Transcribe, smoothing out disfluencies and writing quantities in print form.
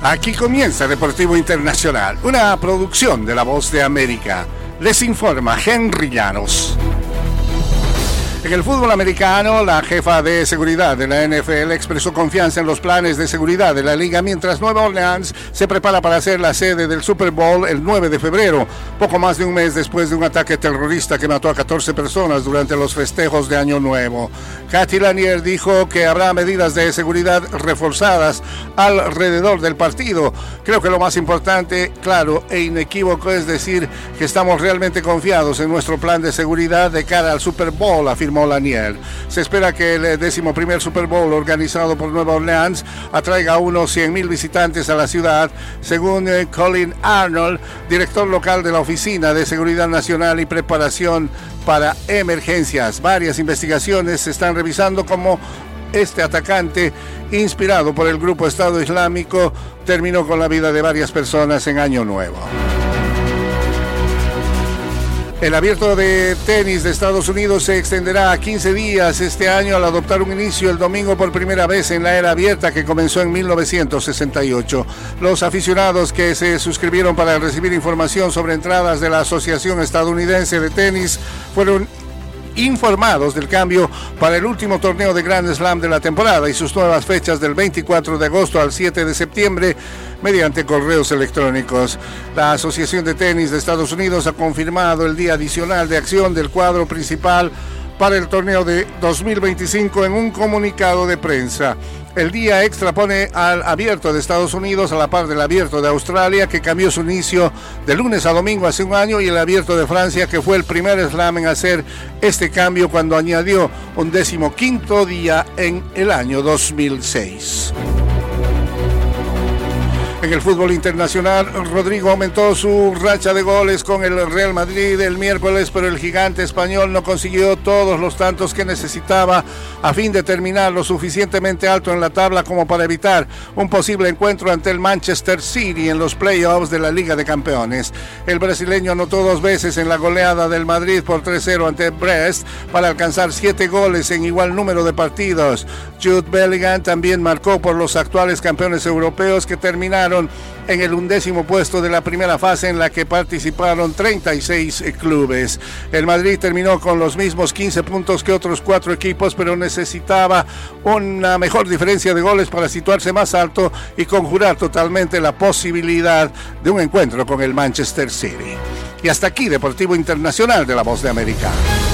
Aquí comienza Deportivo Internacional, una producción de La Voz de América. Les informa Henry Llanos. En el fútbol americano, la jefa de seguridad de la NFL expresó confianza en los planes de seguridad de la liga, mientras Nueva Orleans se prepara para ser la sede del Super Bowl el 9 de febrero, poco más de un mes después de un ataque terrorista que mató a 14 personas durante los festejos de Año Nuevo. Cathy Lanier dijo que habrá medidas de seguridad reforzadas alrededor del partido. Creo que lo más importante, claro e inequívoco, es decir que estamos realmente confiados en nuestro plan de seguridad de cara al Super Bowl, afirmó Lanier. Se espera que el 11º Super Bowl organizado por Nueva Orleans atraiga a unos 100,000 visitantes a la ciudad, según Colin Arnold, director local de la Oficina de Seguridad Nacional y Preparación para Emergencias. Varias investigaciones se están revisando cómo este atacante, inspirado por el grupo Estado Islámico, terminó con la vida de varias personas en Año Nuevo. El abierto de tenis de Estados Unidos se extenderá a 15 días este año al adoptar un inicio el domingo por primera vez en la era abierta que comenzó en 1968. Los aficionados que se suscribieron para recibir información sobre entradas de la Asociación Estadounidense de Tenis fueron informados del cambio para el último torneo de Grand Slam de la temporada y sus nuevas fechas del 24 de agosto al 7 de septiembre mediante correos electrónicos. La Asociación de Tenis de Estados Unidos ha confirmado el día adicional de acción del cuadro principal para el torneo de 2025 en un comunicado de prensa. El día extra pone al abierto de Estados Unidos a la par del abierto de Australia, que cambió su inicio de lunes a domingo hace un año, y el abierto de Francia, que fue el primer slam en hacer este cambio cuando añadió un 15º día en el año 2006. En el fútbol internacional, Rodrigo aumentó su racha de goles con el Real Madrid el miércoles, pero el gigante español no consiguió todos los tantos que necesitaba a fin de terminar lo suficientemente alto en la tabla como para evitar un posible encuentro ante el Manchester City en los playoffs de la Liga de Campeones. El brasileño anotó 2 veces en la goleada del Madrid por 3-0 ante Brest para alcanzar 7 goles en igual número de partidos. Jude Bellingham también marcó por los actuales campeones europeos, que terminaron en el 11º puesto de la primera fase en la que participaron 36 clubes. El Madrid terminó con los mismos 15 puntos que otros 4 equipos, pero necesitaba una mejor diferencia de goles para situarse más alto y conjurar totalmente la posibilidad de un encuentro con el Manchester City. Y hasta aquí Deportivo Internacional de La Voz de América.